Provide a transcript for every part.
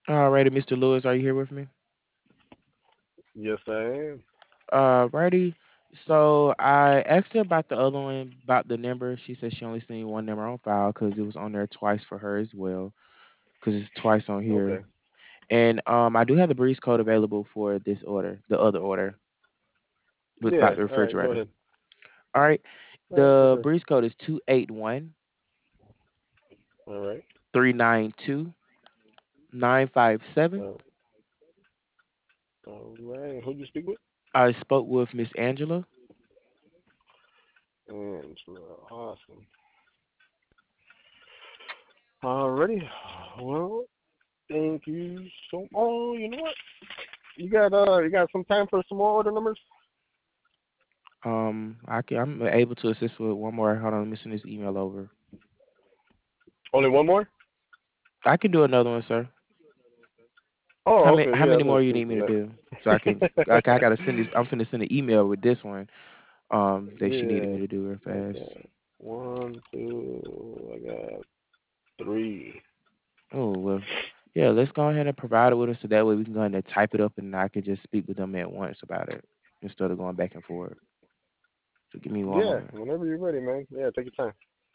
Alrighty, Mr. Lewis, are you here with me? Yes, I am. Righty. So I asked her about the other one, about the number. She said she only seen one number on file because it was on there twice for her as well, because it's twice on here. Okay. And I do have the breeze code available for this order, the other order, with about Yeah. the All right. Go refrigerator. ahead. All right. All right. For The sure. breeze code is 281 All right. 392 957. Uh, all right. Who'd you speak with? I spoke with Miss Angela. Angela. Awesome. Alrighty. Well, thank you so. Oh, you know what? You got some time for some more order numbers? I'm able to assist with one more. Hold on, let me send this email over. Only one more? I can do another one, sir. How Oh, many okay. how Yeah, many more let's you do need me to that. do? So I can I gotta send this. I'm finna send an email with this one. That she needed me Yeah. to do real I fast. got one, two. I got three. Oh well, yeah. Let's go ahead and provide it with us so that way we can go ahead and type it up and I can just speak with them at once about it instead of going back and forth. So give me one Yeah. moment. Whenever you're ready, man. Yeah. Take your time.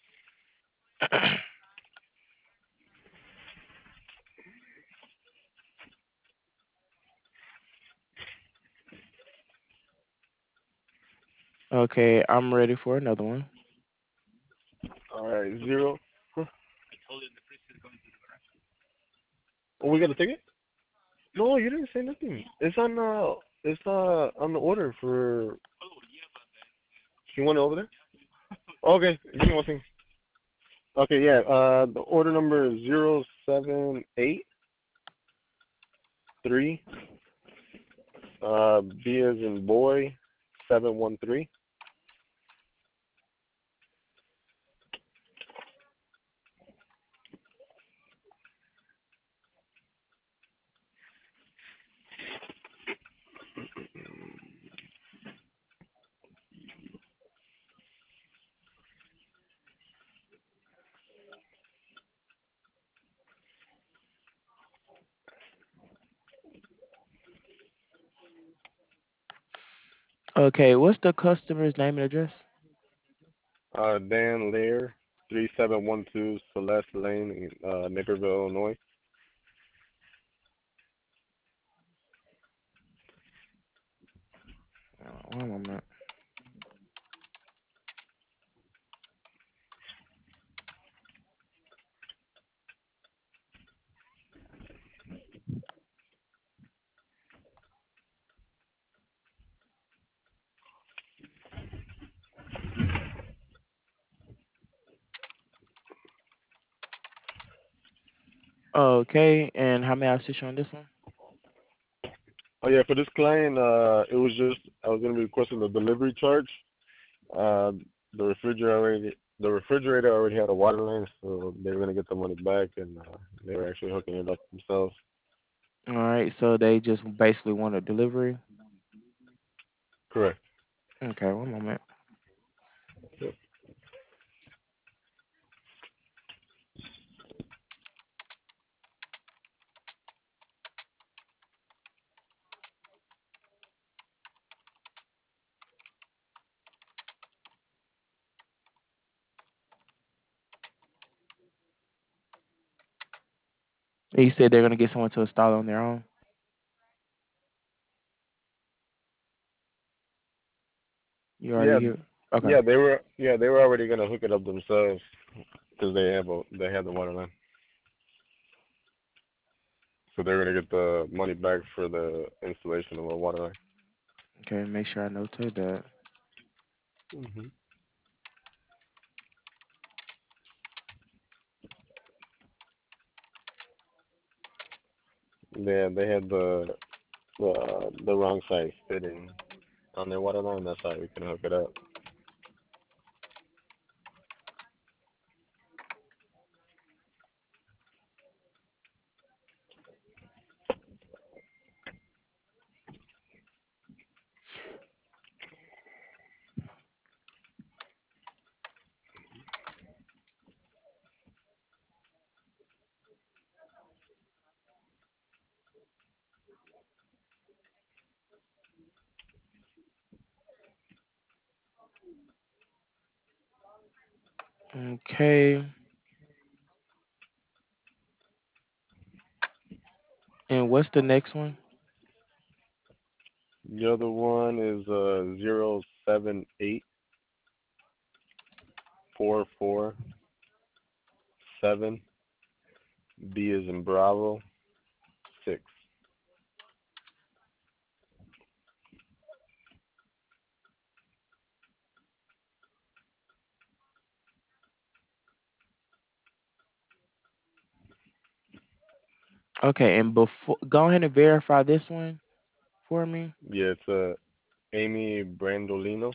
Okay, I'm ready for another one. All right. Zero. Huh. Oh, we got a ticket? No, you didn't say nothing. It's on the order for. You want it over there? Okay. Give me one thing. Okay. Yeah. The order number is 078 3. B as in boy 713. Okay, what's the customer's name and address? Dan Lear 3712 Celeste Lane in Naperville, Illinois. One moment. Okay, and how may I assist you on this one? Oh yeah, for this client, it was just I was gonna be requesting the delivery charge. Uh, the refrigerator already had a water line, so they were gonna get the money back, and they were actually hooking it up themselves. All right, so they just basically want a delivery. Correct. Okay, one moment. Yep. You said they're gonna get someone to install it on their own. You already Yeah, here? Okay. yeah they were already gonna hook it up themselves because they had the water line, so they were gonna get the money back for the installation of a water line. Okay, make sure I notate that. Hmm. Yeah, they had the wrong size fitting on their water line. That's why we can hook it up. Okay. And what's the next one? The other one is 0784447. B is in Bravo 6. Okay, and before go ahead and verify this one for me. Yeah, it's Amy Brandolino,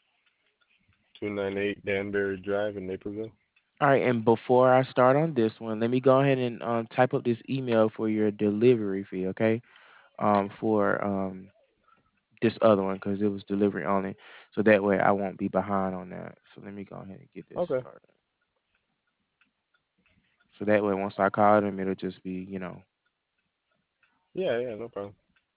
298 Danbury Drive in Naperville. All right, and before I start on this one, let me go ahead and type up this email for your delivery fee, okay? For this other one because it was delivery only, so that way I won't be behind on that. So let me go ahead and get this Okay. started. So that way, once I call them, it'll just be, Yeah, yeah, no problem.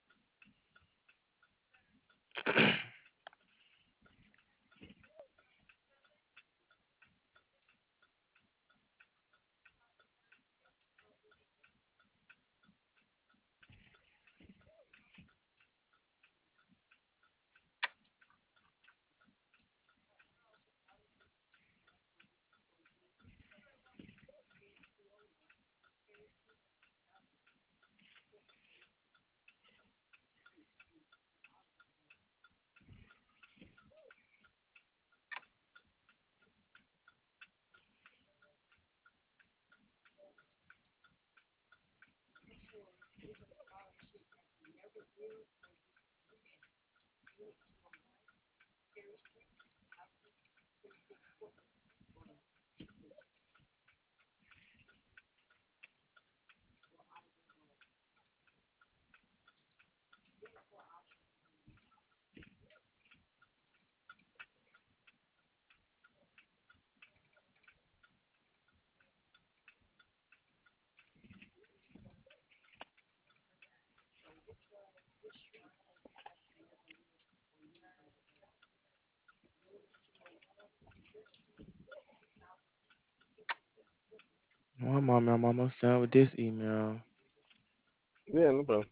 One moment, I'm almost done with this email. Yeah, no problem.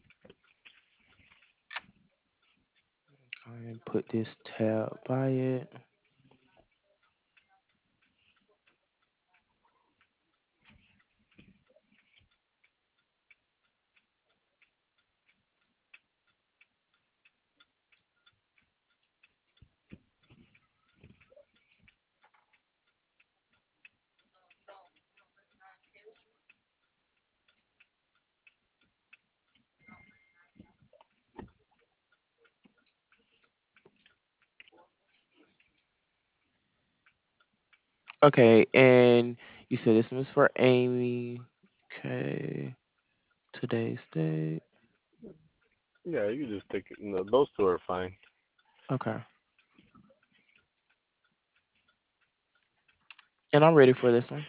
Go ahead and put this tab by it. Okay, and you said this was for Amy. Okay, today's date. Yeah, you can just take it. No, those two are fine. Okay, and I'm ready for this one.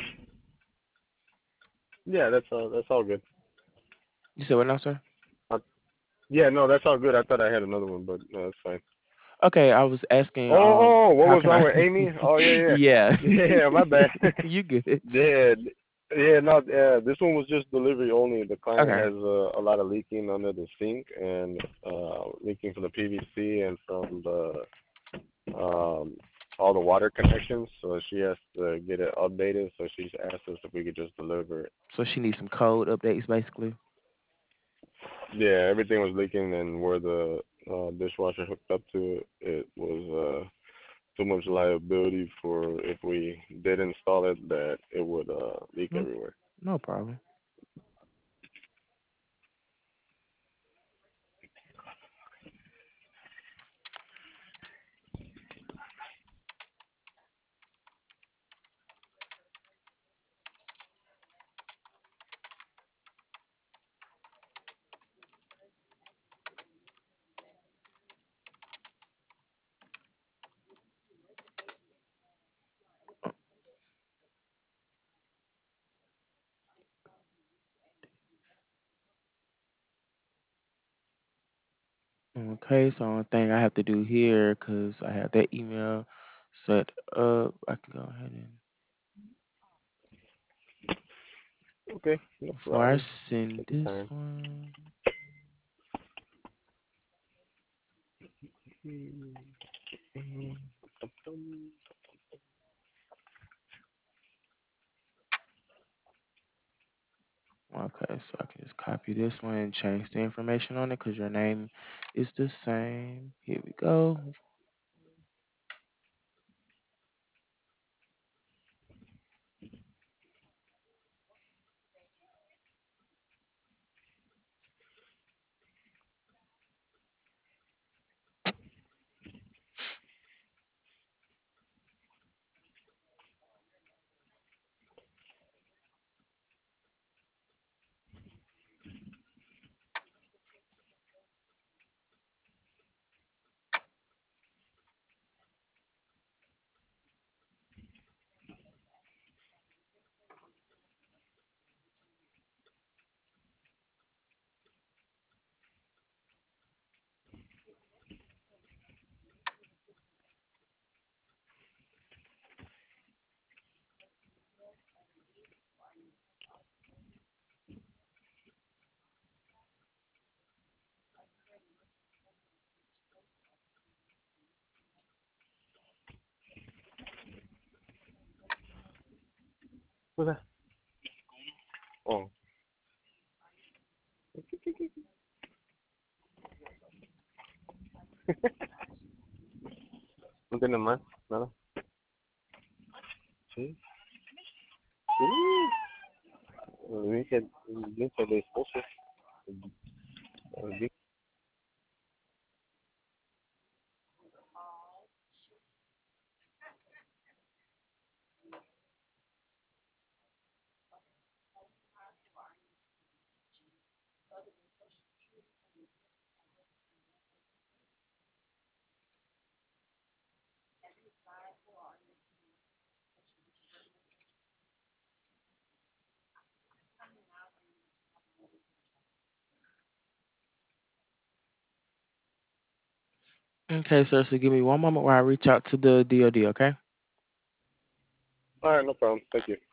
Yeah, that's all good. You said what now, sir? Uh, yeah, no, that's all good. I thought I had another one, but no, that's fine. Okay, I was asking, What how was can wrong I? with Amy? Oh yeah, Yeah, yeah, yeah. My bad. you good? Yeah, yeah. No, this one was just delivery only. The client Okay, has a lot of leaking under the sink and leaking from the PVC and from the um all the water connections. So she has to get it updated. So she's asked us if we could just deliver it. so she needs some code updates, basically. Yeah, everything was leaking, and where the dishwasher hooked up to it was too much liability for if we did install it that it would leak No, everywhere. no problem. Okay, so one thing I have to do here, because I have that email. set up. I can go ahead and Okay, no before I problem. send Take your this time. one. Okay, so I can just copy this one and change the information on it because your name is the same. Here we go. What's that? Oh, no tiene más, nada. Sí. Bien se le esposo. Bien. Okay, sir. So give me one moment while I reach out to the DoD. Okay. All right, no problem. Thank you.